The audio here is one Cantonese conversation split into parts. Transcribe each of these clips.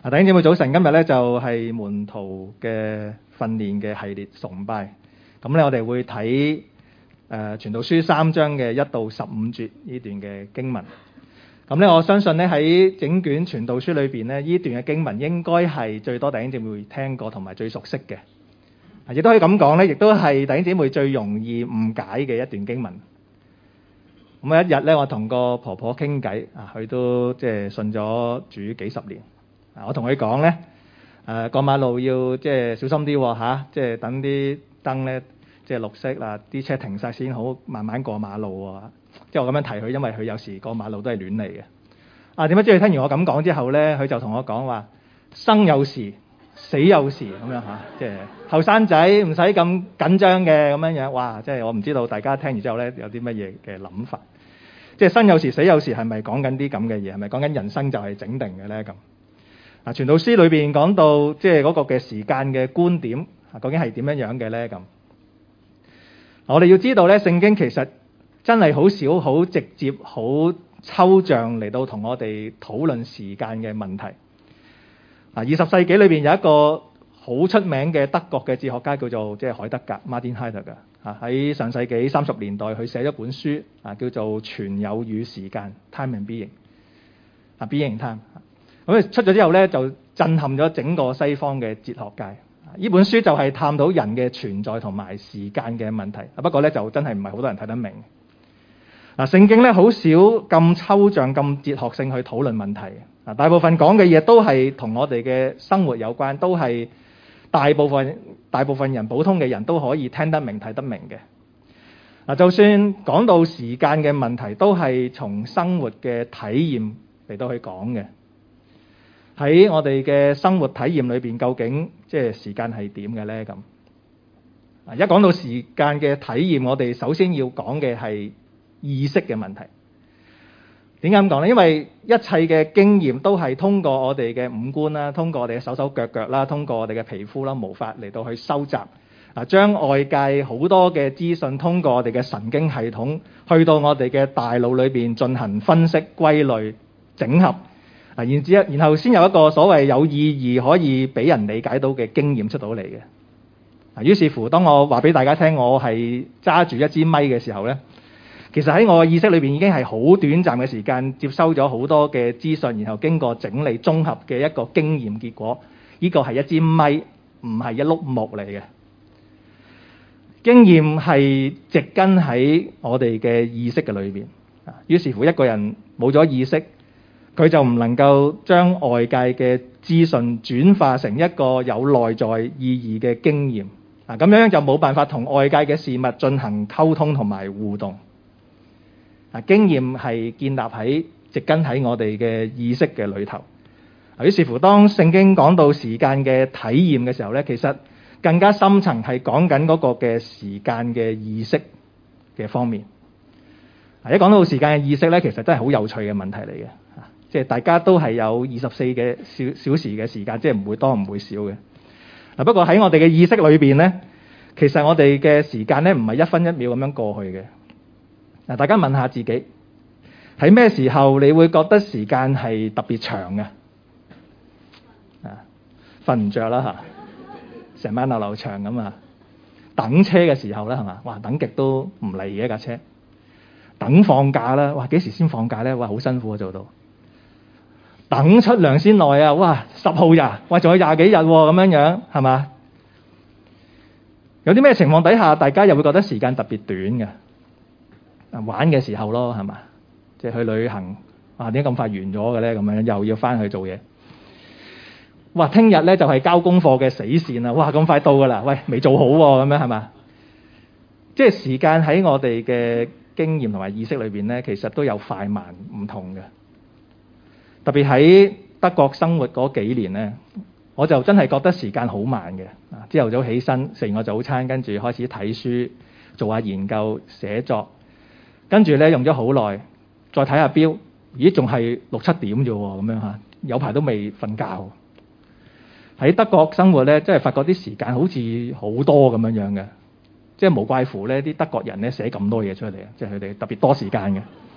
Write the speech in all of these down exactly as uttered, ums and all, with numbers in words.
啊，弟兄姊妹早晨，今日咧就係門徒嘅訓練嘅系列崇拜。咁咧我哋會睇誒傳道書三章嘅一到十五節呢段嘅經文。咁咧我相信咧喺整卷傳道書裏邊咧，呢段嘅經文應該係最多弟兄姊妹聽過同埋最熟悉嘅。啊，亦都可以咁講咧，亦都係弟兄姊妹最容易誤解嘅一段經文。咁啊一日咧，我同個婆婆傾偈啊，佢都即係信咗主幾十年。我同佢講咧，誒、呃、過馬路要即係小心啲喎嚇，即係等啲燈咧即係綠色啦，啲車停晒先好，慢慢過馬路喎。即係我咁樣提佢，因為佢有時過馬路都係亂嚟嘅。啊，點解知佢聽完我咁講之後咧，佢就同我講話：生有時，死有時咁樣嚇，即係後生仔唔使咁緊張嘅咁樣樣。哇！即係我唔知道大家聽完之後咧有啲乜嘢嘅諗法。即係生有時，死有時係咪講緊啲咁嘅嘢？係咪講緊人生就係整定嘅咧咁？啊，傳道書裏邊講到即係嗰個嘅時間嘅觀點，啊，究竟係點樣樣嘅咧咁？我哋要知道咧，聖經其實真係好少、好直接、好抽象嚟到同我哋討論時間嘅問題。啊，二十世紀裏邊有一個好出名嘅德國嘅哲學家叫做即係海德格 （Martin Heidegger）。啊，喺上世紀三十年代，佢寫咗本書啊，叫做《存有與時間》（Time and Being）。啊 ，Being Time。咁出咗之後咧，就震撼咗整個西方嘅哲學界。呢本書就係探討人嘅存在同埋時間嘅問題。不過咧，就真係唔係好多人睇得明。嗱，聖經咧好少咁抽象、咁哲學性去討論問題。嗱，大部分講嘅嘢都係同我哋嘅生活有關，都係大部分大部分人普通嘅人都可以聽得明、睇得明嘅。嗱，就算講到時間嘅問題，都係從生活嘅體驗嚟到去講嘅。喺我哋嘅生活體驗裏邊，究竟即係時間係點嘅咧？咁啊，一講到時間嘅體驗，我哋首先要講嘅係意識嘅問題。點解咁講咧？因為一切嘅經驗都係通過我哋嘅五官啦，通過我哋嘅手手腳腳啦，通過我哋嘅皮膚啦、毛髮嚟到去收集啊，將外界好多嘅資訊通過我哋嘅神經系統去到我哋嘅大腦裏邊進行分析、歸類、整合。啊，然之後，然後先有一個所謂有意義可以俾人理解到嘅經驗出到嚟嘅。啊，於是乎，當我話俾大家聽，我係揸住一支咪嘅時候咧，其實喺我嘅意識裏邊已經係好短暫嘅時間接收咗好多嘅資訊，然後經過整理綜合嘅一個經驗結果。呢個係一支咪，唔係一碌木嚟嘅。經驗係植根喺我哋嘅意識嘅裏邊。啊，於是乎，一個人冇咗意識，佢就唔能夠將外界嘅資訊轉化成一個有內在意義嘅經驗。啊，咁樣就冇辦法同外界嘅事物進行溝通同埋互動。啊，經驗係建立喺植根喺我哋嘅意識嘅裏頭。啊，於是乎，當聖經講到時間嘅體驗嘅時候咧，其實更加深層係講緊嗰個嘅時間嘅意識嘅方面。啊，一講到時間嘅意識咧，其實真係好有趣嘅問題嚟嘅。即係大家都係有二十四嘅小小時嘅時間，即係唔會多唔會少嘅。嗱，不過喺我哋嘅意識裏邊咧，其實我哋嘅時間咧唔係一分一秒咁樣過去嘅。嗱，大家問下自己，喺咩時候你會覺得時間係特別長嘅？啊，瞓唔着啦嚇，成晚流流長咁啊！等車嘅時候咧係嘛？哇，等極都唔嚟嘅架車。等放假啦，哇，幾時先放假咧？哇，好辛苦啊做到。等出糧先來啊！哇，十號呀，哇，仲有廿幾日喎，咁樣樣係嘛？有啲咩情況底下，大家又會覺得時間特別短嘅？啊，玩嘅時候咯，係嘛？即係去旅行，啊，點解咁快完咗嘅咧？咁樣又要翻去做嘢。哇，聽日咧就係交功課嘅死線啦！哇，咁快到㗎啦！喂，未做好喎，咁樣係嘛？即係時間喺我哋嘅經驗同埋意識裏邊咧，其實都有快慢唔同嘅。特別喺德國生活嗰幾年咧，我就真係覺得時間好慢嘅。啊，朝頭早起身食完個早餐，跟住開始睇書，做下研究、寫作，跟住咧用咗好耐，再睇下錶，咦，仲係六七點啫喎，咁樣嚇，有排都未瞓覺。喺德國生活咧，真係發覺啲時間好似好多咁樣樣嘅，即係無怪乎咧啲德國人咧寫咁多嘢出嚟啊，即係佢哋特別多時間嘅。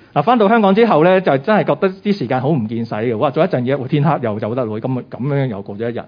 嗱，翻到香港之後咧，就真係覺得啲時間好唔見使嘅。哇，做一陣嘢，天黑又走得喎，咁咁樣又過咗一日。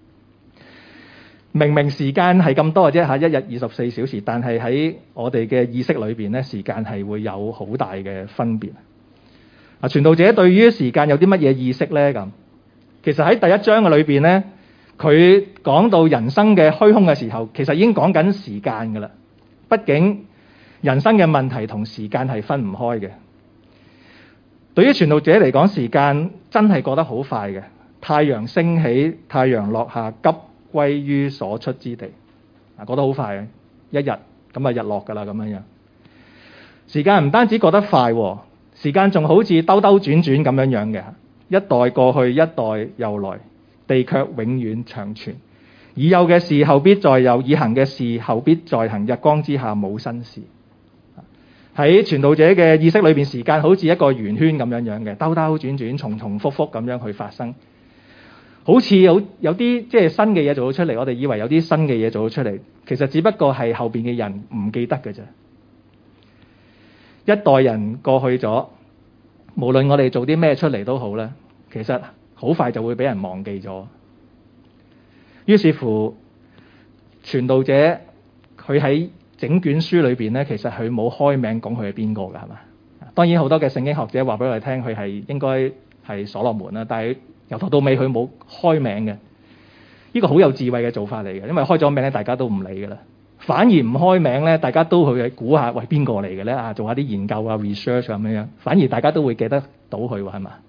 明明時間係咁多嘅啫嚇，一日二十四小時，但係喺我哋嘅意識裏邊咧，時間係會有好大嘅分別。啊，傳道者對於時間有啲乜嘢意識咧？咁其實喺第一章嘅裏邊咧，佢講到人生嘅虛空嘅時候，其實已經講緊時間㗎啦。畢竟人生嘅問題同時間係分唔開嘅。對於傳道者嚟講，時間真係過得好快嘅。太陽升起，太陽落下，急歸於所出之地。啊，過得好快嘅，一日咁啊日落㗎啦咁樣樣。時間唔單止過得快，時間仲好似兜兜轉轉咁樣樣嘅。一代過去，一代又來，地卻永遠長存。已有嘅事後必再有，已行嘅事後必再行。日光之下冇新事。喺傳道者嘅意識裏邊，時間好似一個圓圈咁樣樣嘅，兜兜轉轉、重重複複咁樣去發生。好似有有啲即係新嘅嘢做咗出嚟，我哋以為有啲新嘅嘢做咗出嚟，其實只不過係後邊嘅人唔記得嘅啫。一代人過去咗，無論我哋做啲咩出嚟都好啦，其實好快就會俾人忘記咗。於是乎，傳道者佢喺整卷書裏邊咧，其實佢冇開名講佢係邊個㗎，係嘛？當然好多嘅聖經學者話俾我哋聽，佢係應該係所羅門啦，但係由頭到尾佢冇開名嘅。呢個好有智慧嘅做法嚟嘅，因為開咗名咧，大家都唔理㗎啦。反而唔開名咧，大家都去估下，喂，邊個嚟嘅咧？啊，做下啲研究啊 research 咁樣樣，反而大家都會記得到佢喎，係嘛？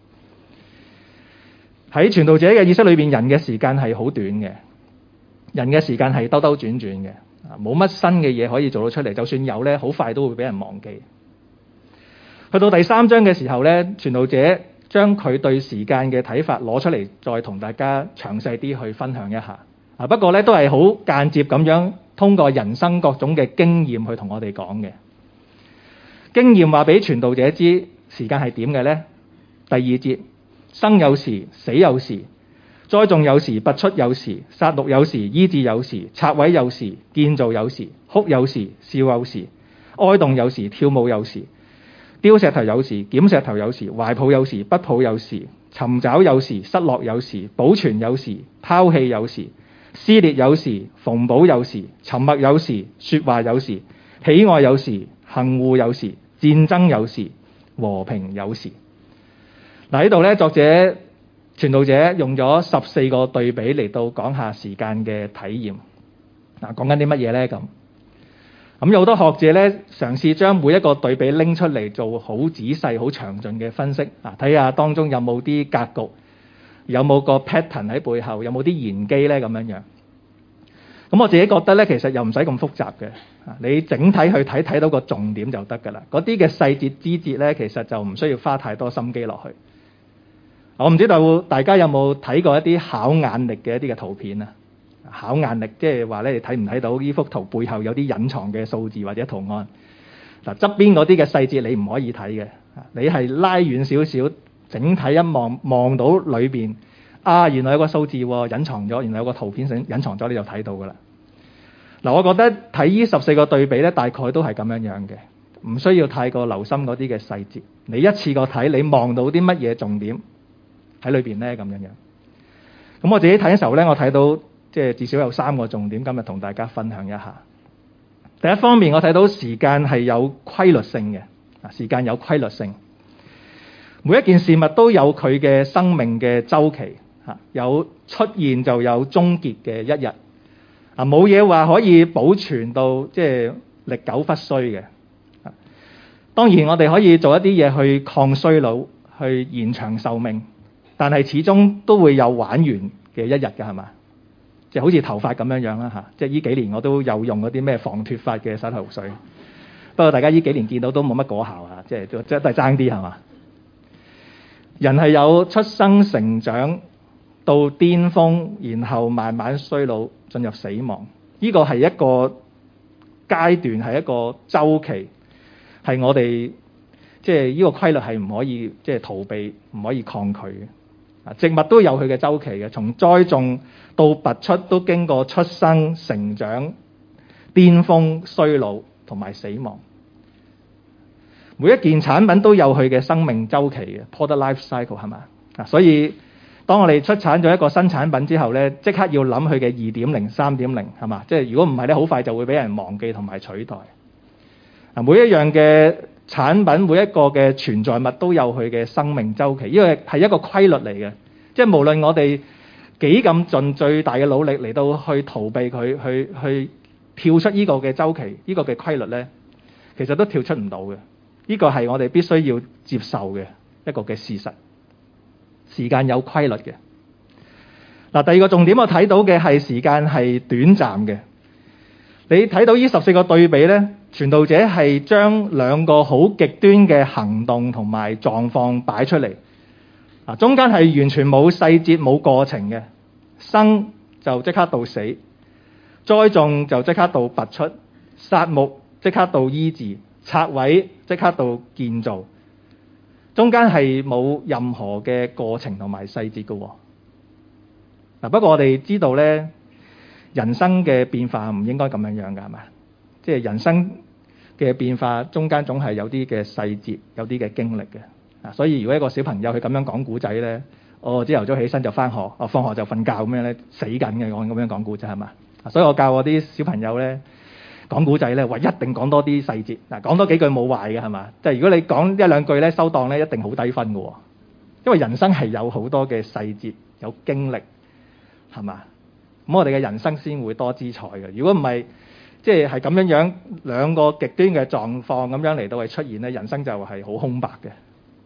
喺傳道者嘅意識裏邊，人嘅時間係好短嘅，人嘅時間係兜兜轉轉嘅。冇乜新嘅嘢可以做到出嚟，就算有咧，好快都會俾人忘記。去到第三章嘅時候咧，傳道者將佢對時間嘅睇法攞出嚟，再同大家詳細啲去分享一下。啊，不過咧都係好間接咁樣，通過人生各種嘅經驗去同我哋講嘅。經驗話俾傳道者知時間係點嘅咧？第二節，生有時，死有時。栽種有時，拔出有時；殺戮有時，醫治有時；拆毀有時，建造有時；哭有時，笑有時；哀慟有時，跳舞有時；丟石頭有時，撿石頭有時；懷抱有時，不抱有時；尋找有時，失落有時；保存有時，拋棄有時；撕裂有時，縫補有時；沉默有時，說話有時；喜愛有時，恨惡有時；戰爭有時，和平有時。嗱，呢度咧，作者傳道者用咗十四個對比嚟到講下時間嘅體驗。嗱，講緊啲乜嘢咧？咁咁有好多學者咧，嘗試將每一個對比拎出嚟做好仔細、好詳盡嘅分析。嗱，睇下當中有冇啲格局，有冇個 pattern 喺背後，有冇啲玄機咧？咁樣樣。咁我自己覺得咧，其實又唔使咁複雜嘅。你整體去睇，睇到個重點就得㗎啦。嗰啲嘅細節枝節咧，其實就唔需要花太多心機落去。我唔知道大家有冇睇過一啲考眼力嘅一啲嘅圖片啊？考眼力即係話咧，你睇唔睇到呢幅圖背後有啲隱藏嘅數字或者圖案？嗱，側邊嗰啲嘅細節你唔可以睇嘅，你係拉遠少少，整體一望望到裏邊啊，原來有個數字隱藏咗，原來有個圖片隱藏咗，你就睇到噶啦。嗱，我覺得睇呢十四個對比咧，大概都係咁樣樣嘅，唔需要太過留心嗰啲嘅細節。你一次過睇，你望到啲乜嘢重點喺裏邊咧？咁樣樣。咁我自己睇嘅時候咧，我睇到即係至少有三個重點，今日同大家分享一下。第一方面，我睇到時間係有規律性嘅。啊，時間有規律性，每一件事物都有佢嘅生命嘅週期，嚇，有出現就有終結嘅一日。啊，冇嘢話可以保存到即係歷久不衰嘅。啊，當然我哋可以做一啲嘢去抗衰老，去延長壽命。但係始終都會有玩完嘅一日㗎，係嘛？即係好似頭髮咁樣樣啦嚇，即係呢幾年我都有用嗰啲咩防脫髮嘅洗頭水。不過大家呢幾年見到都冇乜果效啊，即係即係都係爭啲係嘛？人係有出生、成長到巔峰，然後慢慢衰老進入死亡。呢個係一個階段，係一個週期，係我哋即係呢個規律係唔可以即係逃避，唔可以抗拒嘅。植物都有佢嘅週期嘅，從栽種到拔出都經過出生、成長、巔峰、衰老同埋死亡。 每一件產品都有佢嘅生命週期嘅 product life cycle 係嘛啊？所以當我哋出產咗一個新產品之後咧，即刻要諗佢嘅二點零、三點零係嘛？即係如果唔係咧，好快就會俾人忘記同埋取代。啊，每一樣嘅產品，每一個嘅存在物都有佢嘅生命週期，呢個係一個規律嚟嘅。即係無論我哋幾咁盡最大嘅努力嚟到去逃避佢，去去跳出呢個嘅週期，呢個嘅規律咧，其實都跳出唔到嘅。呢個係我哋必須要接受嘅一個嘅事實。時間有規律嘅。嗱，第二個重點我睇到嘅係時間係短暫嘅。你睇到呢十四個對比咧，傳道者係將兩個好極端嘅行動同埋狀況擺出嚟。啊，中間係完全冇細節冇過程嘅，生就即刻到死，栽種就即刻到拔出，殺木即刻到醫治，拆毀即刻到建造，中間係冇任何嘅過程同埋細節嘅。嗱，不過我哋知道咧，人生嘅變化唔應該咁樣樣㗎，係嘛？即係人生嘅變化中間總係有啲嘅細節，有啲嘅經歷嘅。啊，所以如果一個小朋友佢咁樣講古仔咧，我朝頭早起身就返學，我放學就瞓覺咁樣咧，死緊嘅，我咁樣講古仔係嘛？所以我教我啲小朋友咧講古仔咧，話一定講多啲細節，嗱，講多幾句冇壞嘅係嘛？即係如果你講一兩句咧收檔咧，一定好低分嘅喎，因為人生係有好多嘅細節，有經歷係嘛？咁我哋嘅人生先會多姿彩嘅。如果唔係，即係係咁樣樣兩個極端嘅狀況咁樣嚟到係出現咧，人生就係好空白嘅。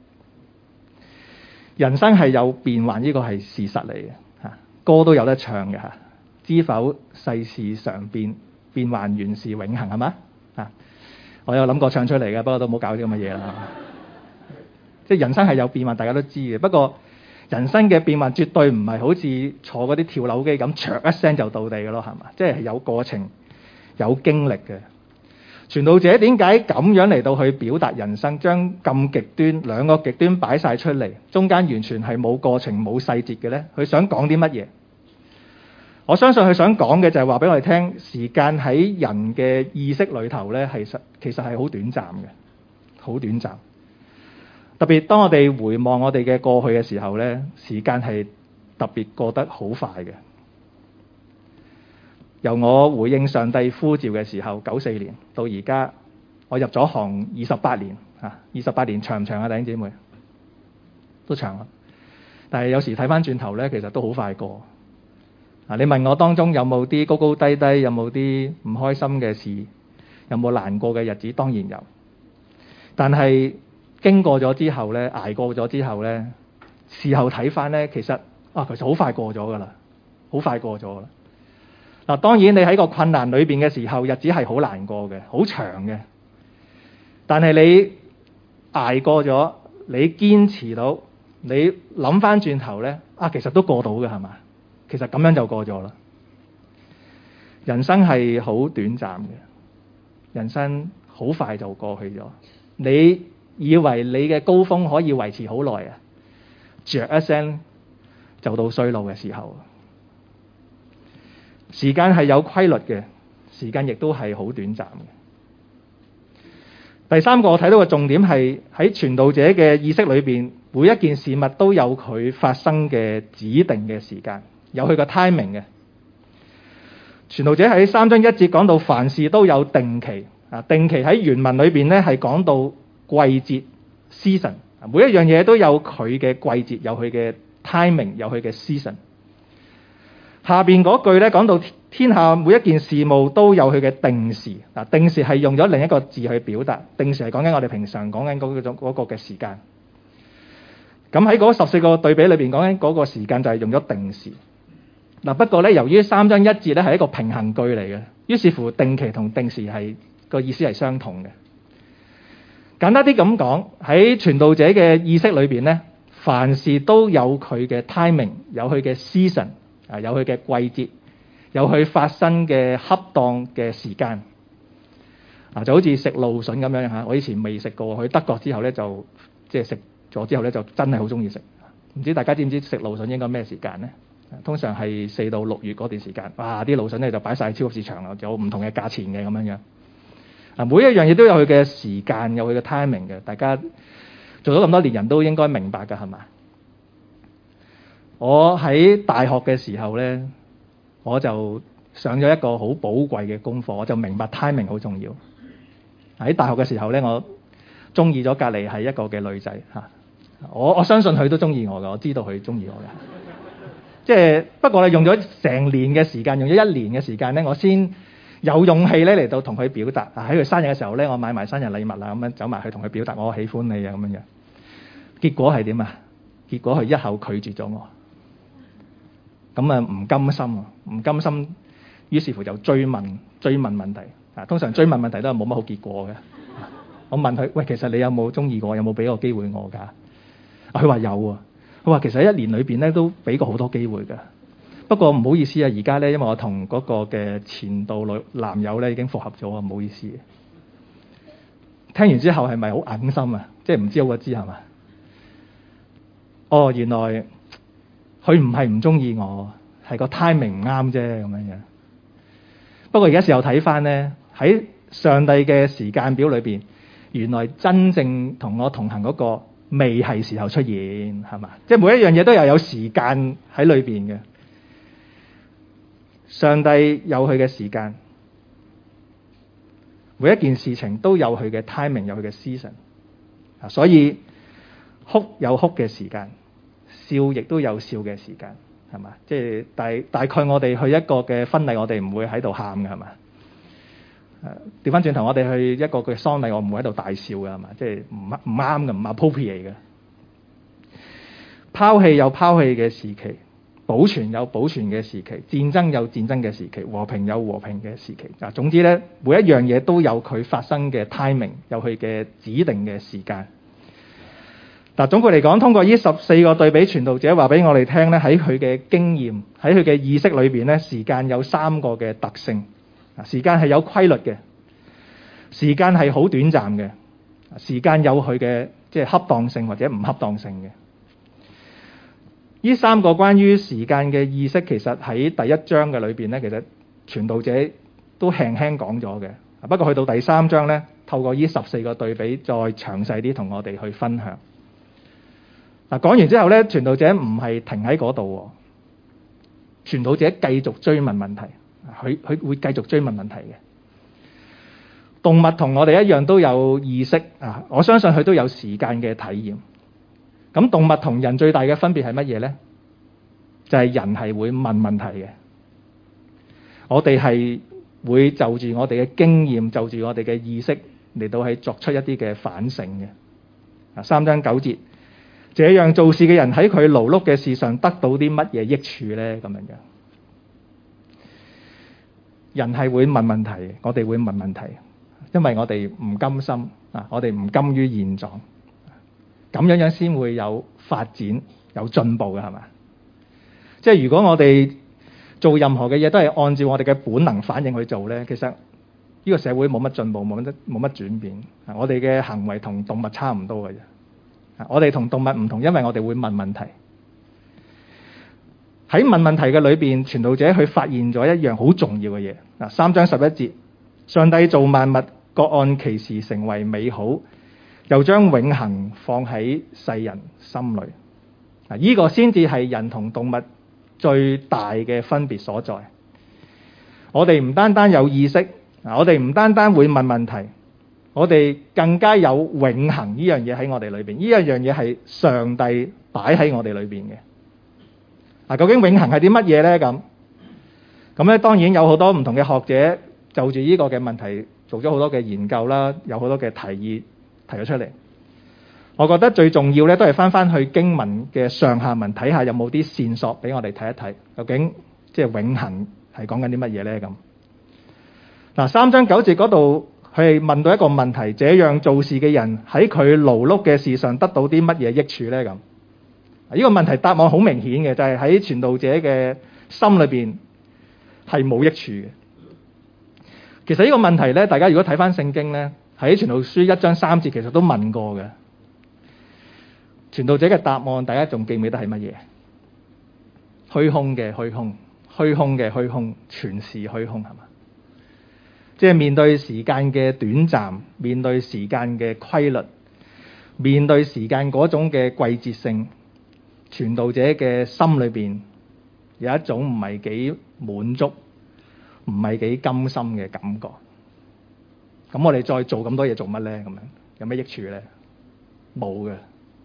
人生係有變幻，呢、這個係事實嚟嘅嚇，歌都有得唱嘅嚇。知否世事常變，變幻原是永恆，係嘛啊？我有諗過唱出嚟嘅，不過都冇搞啲咁嘅嘢啦。即係人生係有變幻，大家都知嘅。不過人生嘅變幻絕對唔係好似坐嗰啲跳樓機咁，唰一聲就到地嘅咯，係嘛？即係有過程、有經歷嘅。傳道者點解咁樣嚟到去表達人生，將咁極端兩個極端擺晒出嚟，中間完全係冇過程冇細節嘅呢？佢想講啲乜嘢？我相信佢想講嘅就係話俾我哋聽，時間喺人嘅意識裏頭呢，係實其實係好短暫嘅，好短暫。特別當我哋回望我哋嘅過去嘅時候呢，時間係特別過得好快嘅。由我回應上帝呼召嘅時候，九四年到而家，我入咗行二十八年嚇，二十八年長唔長啊？弟兄姊妹都長啊！但係有時睇翻轉頭咧，其實都好快過。啊，你問我當中有冇啲高高低低，有冇啲唔開心嘅事，有冇難過嘅日子？當然有。但係經過咗之後咧，捱過咗之後咧，事後睇翻咧，其實啊，其實好快過咗噶啦，好快過咗啦。嗱，當然你喺個困難裏邊嘅時候，日子係好難過嘅，好長嘅。但係你捱過咗，你堅持到，你諗翻轉頭咧，啊，其實都過到嘅係嘛？其實咁樣就過咗啦。人生係好短暫嘅，人生好快就過去咗。你以為你嘅高峰可以維持好耐啊？著一聲就到衰老嘅時候。時間係有規律嘅，時間亦都係好短暫嘅。第三個我睇到嘅重點係喺傳道者嘅意識裏邊，每一件事物都有佢發生嘅指定嘅時間，有佢個 timing 嘅。傳道者喺三章一節講到凡事都有定期啊，定期喺原文裏邊咧係講到季節 season， 每一樣嘢都有佢嘅季節，有佢嘅 timing， 有佢嘅 season。下邊嗰句咧講到天下每一件事務都有佢嘅定時，嗱，定時係用咗另一個字去表達，定時係講緊我哋平常講緊嗰種嗰個嘅時間。咁喺嗰十四個對比裏邊講緊嗰個時間就係用咗定時。嗱，不過咧由於三章一節咧係一個平衡句嚟嘅，於是乎定期同定時係個意思係相同嘅。簡單啲咁講，喺傳道者嘅意識裏邊咧，凡事都有佢嘅 timing， 有佢嘅 season。啊，有佢嘅季節，有佢發生嘅恰當嘅時間。啊，就好似食蘆筍咁樣嚇，我以前未食過，去德國之後咧就即係食咗之後咧就真係好中意食。唔知大家知唔知食蘆筍應該咩時間咧？通常係四到六月嗰段時間。哇！啲蘆筍咧就擺晒喺超級市場啦，有唔同嘅價錢嘅咁樣樣。 啊，每一樣嘢都有佢嘅時間，有佢嘅 timing 嘅。大家做咗咁多年人都應該明白㗎，係嘛？我喺大學嘅時候咧，我就上咗一個好寶貴嘅功課，我就明白 timing 好重要。喺大學嘅時候咧，我中意咗隔離係一個嘅女仔嚇，我我相信佢都中意我㗎，我知道佢中意我嘅。即係不過咧，用咗成年嘅時間，用咗一年嘅時間咧，我先有勇氣咧嚟到同佢表達。啊，喺佢生日嘅時候咧，我買埋生日禮物啦，咁樣走埋去同佢表達我喜歡你啊咁樣樣。結果係點啊？結果佢一口拒絕咗我。咁啊唔甘心啊，唔甘心，於是乎就追問追問問題。啊，通常追問問題都係冇乜好結果嘅。我問佢：喂，其實你有冇中意過？有冇俾個機會我㗎？啊，佢話有啊。佢話其實喺一年裏邊咧都俾過好多機會㗎。不過唔好意思啊，而家咧因為我同嗰個嘅前度女男友咧已經復合咗啊，唔好意思。聽完之後係咪好硬心啊？即係唔知好過知係嘛？哦，原來佢唔係唔中意我，係個 timing 唔啱啫咁樣樣。不過而家時候睇翻咧，喺上帝嘅時間表裏邊，原來真正同我同行嗰個未係時候出現，係嘛？即係每一樣嘢都有有時間喺裏邊嘅。上帝有佢嘅時間，每一件事情都有佢嘅 timing， 有佢嘅 season。啊，所以哭有哭嘅時間，笑亦都有笑嘅時間，係嘛？即係大大概我哋去一個嘅婚禮，我哋唔會喺度喊嘅，係嘛？誒，調翻轉頭，我哋去一個嘅喪禮，我唔會喺度大笑嘅，係嘛？即係唔唔啱嘅，唔 appropriate 嘅。拋棄有拋棄嘅時期，保存有保存嘅時期，戰爭有戰爭嘅時期，和平有和平嘅時期。嗱，總之咧，每一樣嘢都有佢發生嘅 timing， 有佢嘅指定嘅時間。嗱，總括嚟講，通過呢十四個對比，傳道者話俾我哋聽咧，喺佢嘅經驗，喺佢嘅意識裏邊咧，時間有三個嘅特性。啊，時間係有規律嘅，時間係好短暫嘅，時間有佢嘅即係恰當性或者唔恰當性嘅。呢三個關於時間嘅意識，其實喺第一章嘅裏邊咧，其實傳道者都輕輕講咗嘅。不過去到第三章咧，透過呢十四個對比，再詳細啲同我哋去分享。嗱，講完之後咧，傳道者唔係停喺嗰度，傳道者繼續追問問題。佢佢會繼續追問問題嘅。動物同我哋一樣都有意識啊！我相信佢都有時間嘅體驗。咁動物同人最大嘅分別係乜嘢呢？就係人係會問問題嘅。我哋係會就住我哋嘅經驗，就住我哋嘅意識嚟到係作出一啲嘅反省嘅。啊，三章九節，這樣做事嘅人喺佢勞碌嘅事上得到啲乜嘢益處呢？咁樣樣。人係會問問題，我哋會問問題，因為我哋唔甘心啊，我哋唔甘於現狀，咁樣樣先會有發展、有進步嘅，係嘛？即係如果我哋做任何嘅嘢都係按照我哋嘅本能反應去做咧，其實呢個社會冇乜進步，冇乜冇乜轉變。啊，我哋嘅行為同動物差唔多嘅啫。啊，我哋同動物唔同，因為我哋會問問題。喺問問題嘅裏邊，傳道者去發現咗一樣好重要嘅嘢。嗱，三章十一節，上帝造萬物，各按其時成為美好，又將永恆放喺世人心裏。嗱，呢個先至係人同動物最大嘅分別所在。我哋唔單單有意識，嗱，我哋唔單單會問問題，我哋更加有永恆呢樣嘢喺我哋裏邊。呢一樣嘢係上帝擺喺我哋裏邊嘅。嗱，究竟永恆係啲乜嘢咧？咁咁咧，當然有好多唔同嘅學者就住呢個嘅問題做咗好多嘅研究啦，有好多嘅提議提咗出嚟。我覺得最重要咧，都係翻翻去經文嘅上下文睇下有冇啲線索俾我哋睇一睇，究竟即係永恆係講緊啲乜嘢咧？咁嗱，三章九節嗰度佢係問到一個問題：這樣做事嘅人喺佢勞碌嘅事上得到啲乜嘢益處咧？咁呢個問題答案好明顯嘅，就係喺傳道者嘅心裏邊係冇益處嘅。其實呢個問題咧，大家如果睇翻聖經咧，喺傳道書一章三節其實都問過嘅。傳道者嘅答案，大家仲記唔記得係乜嘢？虛空嘅虛空，虛空嘅虛空，全是虛空，係嘛？ 即係面對時間嘅短暫，面對時間嘅規律，面對時間嗰種嘅季節性，傳道者嘅心裏邊有一種唔係幾滿足，唔係幾甘心嘅感覺。咁我哋再做咁多嘢做乜呢？咁樣有咩益處呢？冇嘅。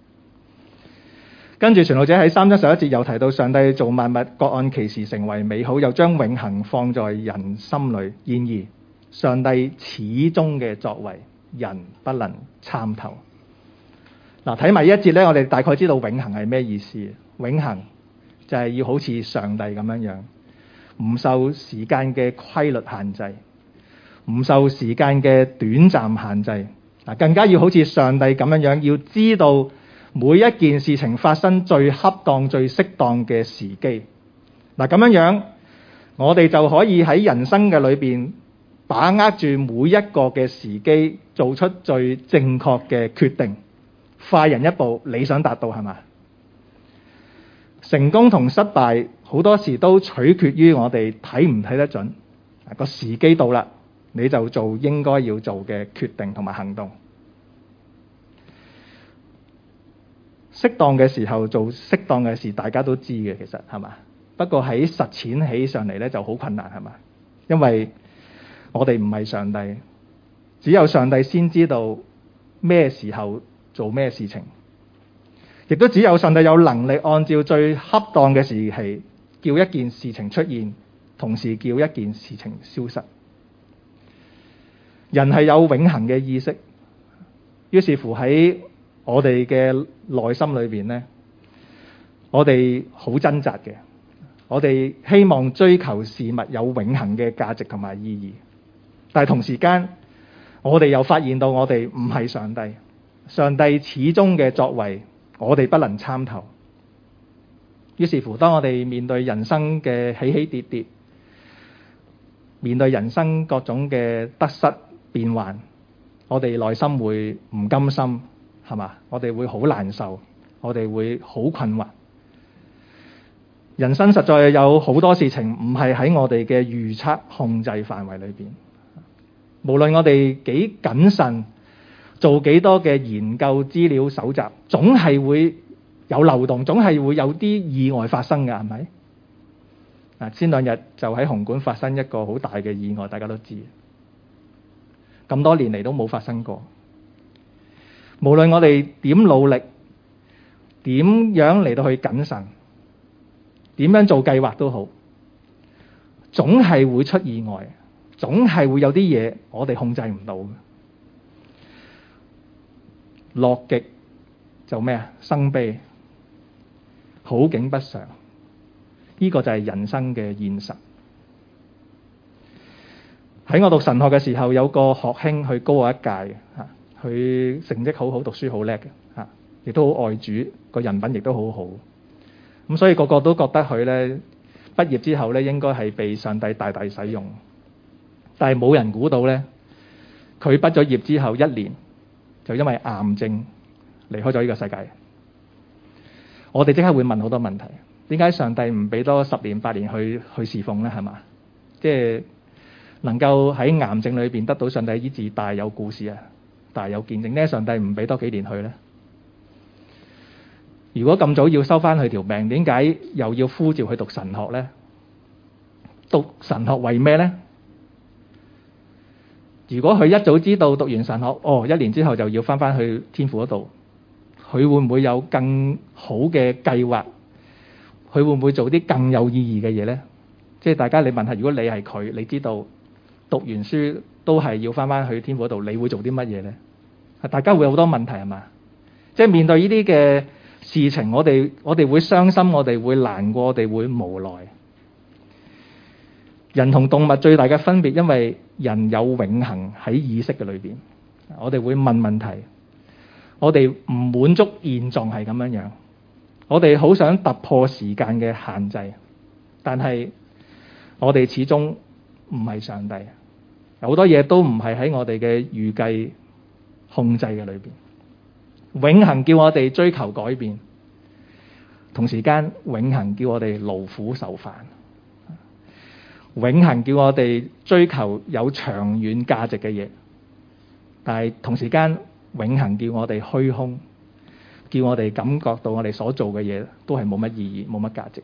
跟住傳道者喺三章十一節又提到，上帝造萬物各按其時成為美好，又將永恆放在人心裏。然而上帝始終嘅作為，人不能參透。嗱，睇埋呢一節呢，我哋大概知道永恆係咩意思。永恆就係要好似上帝咁樣樣，唔受時間嘅規律限制，唔受時間嘅短暫限制。嗱，更加要好似上帝咁樣樣，要知道每一件事情發生最恰當、最適當嘅時機。嗱，咁樣樣，我哋就可以喺人生嘅裏邊把握住每一個嘅時機，做出最正確嘅決定。快人一步，你想達到係嘛？成功同失敗好多時都取決於我哋睇唔睇得準。個時機到啦，你就做應該要做嘅決定同埋行動。適當嘅時候做適當嘅事，大家都知嘅，其實係嘛？不過喺實踐起上嚟咧就好困難，係嘛？因為我哋唔係上帝，只有上帝先知道咩時候做咩事情，亦都只有上帝有能力按照最恰當嘅時期叫一件事情出現，同時叫一件事情消失。人係有永恆嘅意識，於是乎喺我哋嘅內心裏邊呢，我哋好掙扎嘅，我哋希望追求事物有永恆嘅價值同埋意義，但係同時間我哋又發現到我哋唔係上帝，上帝始終嘅作為我哋不能參透。於是乎當我哋面對人生嘅起起跌跌，面對人生各種嘅得失變幻，我哋內心會唔甘心，係嘛？我哋會好難受，我哋會好困惑。人生實在有好多事情唔係喺我哋嘅預測控制範圍裏邊。無論我哋幾謹慎，做幾多嘅研究資料搜集，總係會有漏洞，總係會有啲意外發生㗎，係咪？啊，前兩日就喺紅館發生一個好大嘅意外，大家都知。咁多年嚟都冇發生過。無論我哋點努力，點樣嚟到去謹慎，點樣做計劃都好，總係會出意外，總係會有啲嘢我哋控制唔到嘅。樂極就咩啊？生悲，好景不常，呢個就係人生嘅現實。喺我讀神學嘅時候，有個學兄去高我一屆嘅嚇，佢成績好好，讀書好叻嘅嚇，亦都好愛主，個人品亦都好好。咁所以個個都覺得佢咧畢業之後咧應該係被上帝大大使用。但係冇人估到咧，佢畢咗業之後一年就因為癌症離開咗呢個世界。我哋即刻會問好多問題：點解上帝唔俾多十年八年去去侍奉咧？係嘛？即係能夠喺癌症裏邊得到上帝醫治，大有故事啊，大有見證咧。上帝唔俾多幾年去咧？如果咁早要收翻佢條命，點解又要呼召佢讀神學咧？讀神學為咩咧？如果佢一早知道讀完神學，哦，一年之後就要翻翻去天父嗰度，佢會唔會有更好嘅計劃？佢會唔會做啲更有意義嘅嘢咧？即係大家你問下，如果你係佢，你知道讀完書都係要翻翻去天父嗰度，你會做啲乜嘢咧？大家會有好多問題係嘛？即係面對呢啲嘅事情，我哋我哋會傷心，我哋會難過，我哋會無奈。人同動物最大嘅分別，因為人有永恆喺意識嘅裏邊。我哋會問問題，我哋唔滿足現狀係咁樣樣，我哋好想突破時間嘅限制，但係我哋始終唔係上帝，有好多嘢都唔係喺我哋嘅預計控制嘅裏邊。永恆叫我哋追求改變，同時間永恆叫我哋勞苦受煩。 永恆叫我哋追求有長遠價值嘅嘢，但係同時間永恆叫我哋虛空，叫我哋感覺到我哋所做嘅嘢都係冇乜意義、冇乜價值。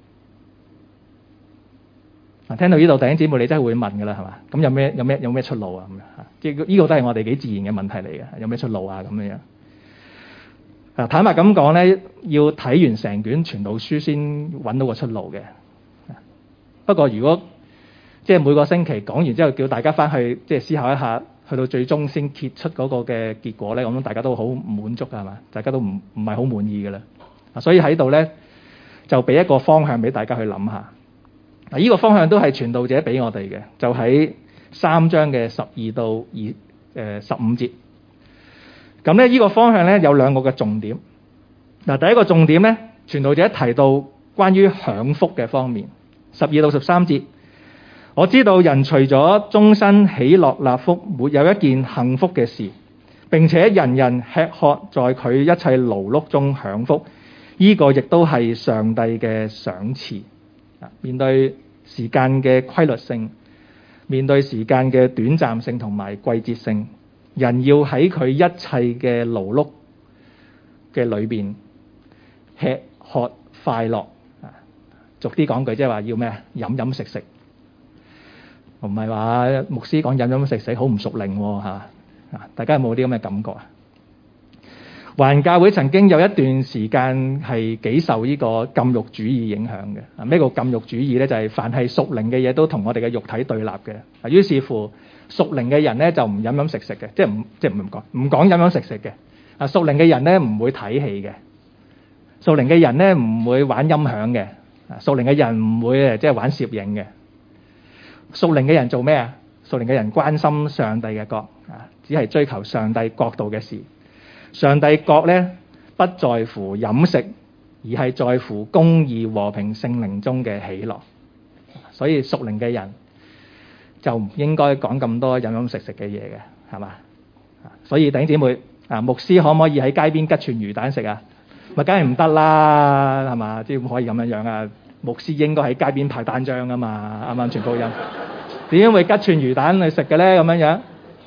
嗱，聽到呢度弟兄姊妹，你真係會問㗎啦，係嘛？咁有咩有咩有咩出路啊？咁樣嚇，即係呢個都係我哋幾自然嘅問題嚟嘅。有咩出路啊？咁樣啊，坦白咁講咧，要睇完成卷傳道書先揾到個出路嘅。不過如果即係每個星期講完之後，叫大家翻去即係思考一下，去到最終先揭出嗰個嘅結果咧，我諗大家都好唔滿足㗎，係嘛？大家都唔唔係好滿意㗎啦。啊，所以喺度咧就俾一個方向俾大家去諗下。嗱，呢個方向都係傳道者俾我哋嘅，就喺三章嘅十二到二誒十五節。咁咧，呢個方向咧有兩個嘅重點。嗱，第一個重點咧，傳道者提到關於享福嘅方面，十二到十三節。我知道人除咗終身喜樂納福，沒有一件幸福嘅事，並且人人吃喝在佢一切勞碌中享福，呢、這個亦都係上帝嘅賞賜。面對時間嘅規律性，面對時間嘅短暫性同埋季節性，人要喺佢一切嘅勞碌嘅裏邊吃喝快樂。俗啲講句，即係話要咩？飲飲食食，唔係話牧師講飲飲食食好唔屬靈喎嚇。大家有冇啲咁嘅感覺啊？華人教會曾經有一段時間係幾受呢個禁欲主義影響嘅。啊，咩叫禁欲主義咧？就係、是、凡係屬靈嘅嘢都同我哋嘅肉體對立嘅。啊，於是乎屬靈嘅人咧就唔飲飲食食嘅，即係唔即係唔講唔講飲飲食食嘅。啊，屬靈嘅人咧唔會睇戲嘅，屬靈嘅人咧唔會玩音響嘅，啊，屬靈嘅人唔會誒即係玩攝影嘅。屬靈嘅人做咩啊？屬靈嘅人關心上帝嘅國，啊，只係追求上帝國度嘅事。上帝國咧不在乎飲食，而係在乎公義、和平、聖靈中嘅喜樂。所以屬靈嘅人就唔應該講咁多飲飲食食嘅嘢嘅，係嘛？所以弟兄姊妹啊，牧師可唔可以喺街邊吉串魚蛋食啊？咪梗係唔得啦，係嘛？即係唔可以咁樣樣啊！牧師應該喺街邊派單張啊嘛，啱啱傳福音？點解會吉串魚蛋去食嘅咧？咁樣樣。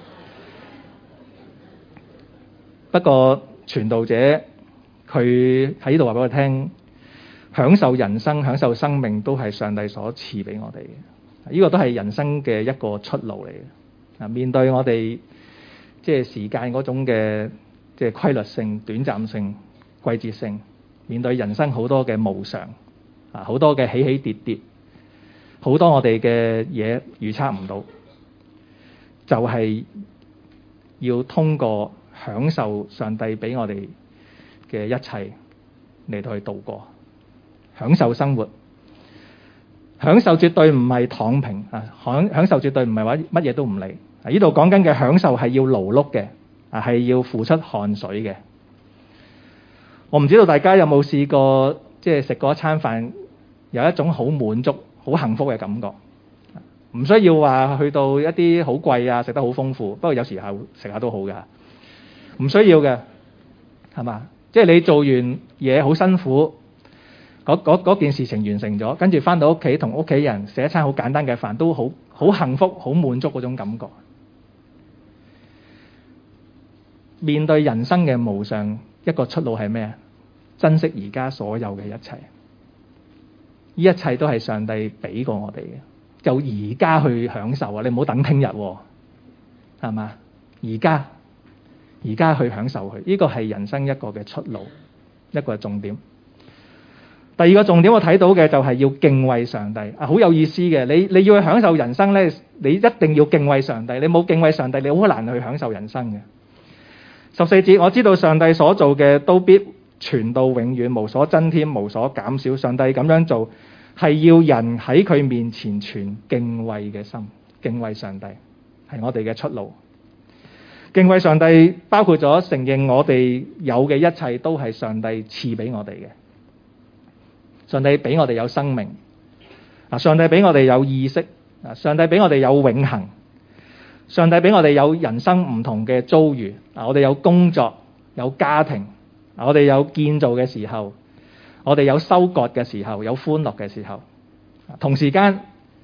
不過傳道者佢喺呢度話俾我聽，享受人生、享受生命都係上帝所賜俾我哋嘅。呢個都係人生嘅一個出路嚟嘅。啊，面對我哋即係時間嗰種嘅即係規律性、短暫性、季節性，面對人生好多嘅無常啊，好多嘅起起跌跌，好多我哋嘅嘢預測唔到，就係要通過享受上帝俾我哋嘅一切嚟到去度過，享受生活。享受絕對唔係躺平啊！享享受絕對唔係話乜嘢都唔理。呢度講緊嘅享受係要勞碌嘅，啊，係要付出汗水嘅。我唔知道大家有冇試過，即係食過一餐飯，有一種好滿足、好幸福嘅感覺。唔需要話去到一啲好貴啊，食得好豐富。不過有時候食下都好㗎。唔需要嘅，係嘛？即係你做完嘢好辛苦，嗰嗰嗰件事情完成咗，跟住返到屋企同屋企人食一餐好簡單嘅飯，都好好幸福、好滿足嗰種感覺。面對人生嘅無常，一個出路係咩啊？珍惜而家所有嘅一切，呢一切都係上帝俾過我哋嘅，就而家去享受啊！你唔好等聽日喎，係嘛？而家。而家去享受佢，呢個係人生一個嘅出路，一個重點。第二個重點我睇到嘅就係要敬畏上帝啊，好有意思嘅。你你要去享受人生咧，你一定要敬畏上帝。你冇敬畏上帝，你好難去享受人生嘅。十四節，我知道上帝所做嘅都必傳到永遠，無所增添，無所減少。上帝咁樣做係要人喺佢面前存敬畏嘅心，敬畏上帝係我哋嘅出路。敬畏上帝包括咗承認我哋有嘅一切都係上帝賜俾我哋嘅。上帝俾我哋有生命，啊，上帝俾我哋有意識，啊，上帝俾我哋有永恆，上帝俾我哋有人生唔同嘅遭遇，啊，我哋有工作，有家庭，啊，我哋有建造嘅時候，我哋有收割嘅時候，有歡樂嘅時候，同時間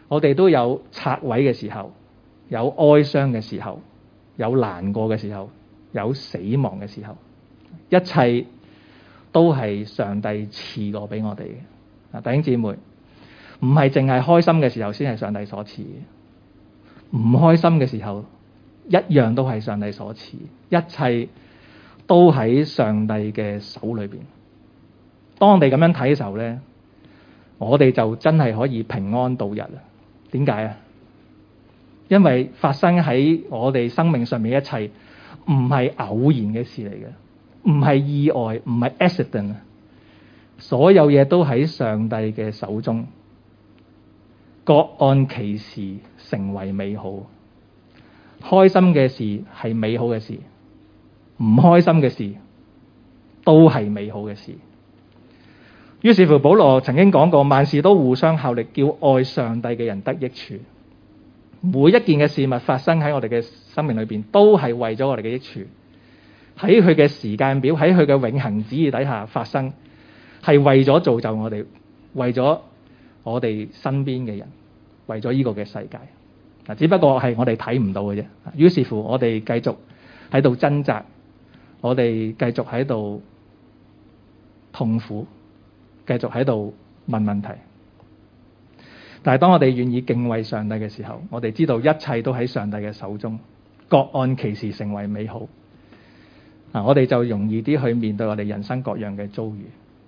我哋都有拆毀嘅時候，有哀傷嘅時候，有難過嘅時候，有死亡嘅時候，一切都係上帝賜過俾我哋嘅。啊，弟兄姊妹，唔係淨係開心嘅時候先係上帝所賜嘅，唔開心嘅時候一樣都係上帝所賜，一切都喺上帝嘅手裏邊。當我哋咁樣睇嘅時候咧，我哋就真係可以平安度日啦。點解啊？因為發生喺我哋生命上面一切唔係偶然嘅事嚟嘅，唔係意外，唔係 accident 啊！所有嘢都喺上帝嘅手中，各按其時成為美好。開心嘅事係美好嘅事，唔開心嘅事都係美好嘅事。於是乎，保羅曾經講過，萬事都互相效力，叫愛上帝嘅人得益處。每一件嘅事物發生喺我哋嘅生命裏邊，都係為咗我哋嘅益處。喺佢嘅時間表，喺佢嘅永恆旨意底下發生，係為咗造就我哋，為咗我哋身邊嘅人，為咗呢個嘅世界。嗱，只不過係我哋睇唔到嘅啫。於是乎，我哋繼續喺度掙扎，我哋繼續喺度痛苦。繼續喺度問問題，但係當我哋願意敬畏上帝嘅時候，我哋知道一切都喺上帝嘅手中，各按其時成為美好。嗱，我哋就容易啲去面對我哋人生各樣嘅遭遇。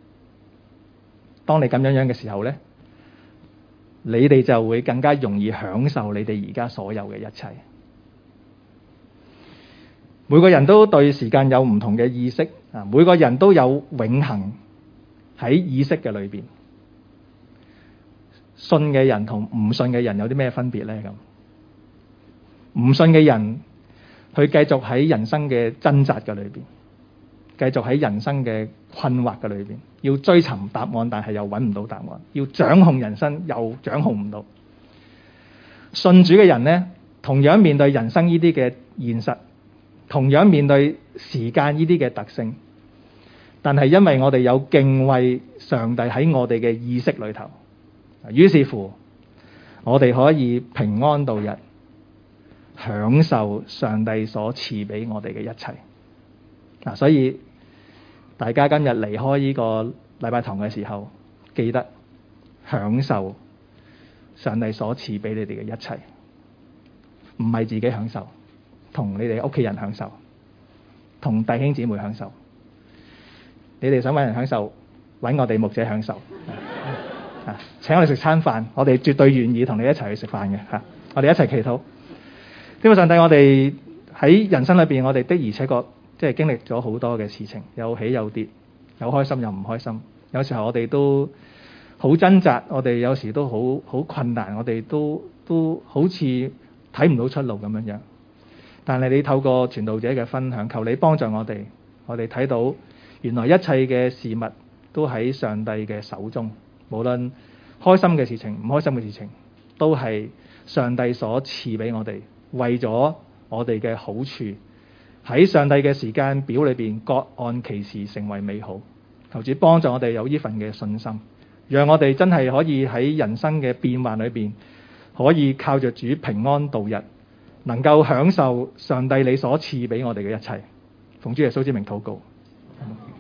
當你咁樣樣嘅時候咧，你哋就會更加容易享受你哋而家所有嘅一切。每個人都對時間有唔同嘅意識，啊，每個人都有永恆喺意識嘅裏邊。信嘅人同唔信嘅人有啲咩分別呢？咁唔信嘅人，佢繼續喺人生嘅掙扎嘅裏邊，繼續喺人生嘅困惑嘅裏邊，要追尋答案，但係又揾唔到答案；要掌控人生，又掌控唔到。信主嘅人呢，同樣面對人生呢啲嘅現實，同樣面對時間呢啲嘅特性。但係因為我哋有敬畏上帝喺我哋嘅意識裏頭，於是乎我哋可以平安度日，享受上帝所賜俾我哋嘅一切。嗱，所以大家今日離開呢個禮拜堂嘅時候，記得享受上帝所賜俾你哋嘅一切，唔係自己享受，同你哋屋企人享受，同弟兄姊妹享受。你哋想揾人享受，揾我哋牧者享受。啊，請我哋食餐飯，我哋絕對願意同你一齊去食飯嘅嚇。我哋一齊祈禱。天父上帝，我哋喺人生裏邊，我哋的而且確即係經歷咗好多嘅事情，有起有跌，有開心有唔開心。有時候我哋都好掙扎，我哋有時都好好困難，我哋都都好似睇唔到出路咁樣樣。但係你透過傳道者嘅分享，求你幫助我哋，我哋睇到原來一切嘅事物都喺上帝嘅手中，無論開心嘅事情、唔開心嘅事情，都係上帝所賜俾我哋，為咗我哋嘅好處，喺上帝嘅時間表裏邊，各按其時成為美好。求主幫助我哋有呢份嘅信心，讓我哋真係可以喺人生嘅變幻裏邊，可以靠着主平安度日，能夠享受上帝你所賜俾我哋嘅一切。奉主耶穌之名禱告。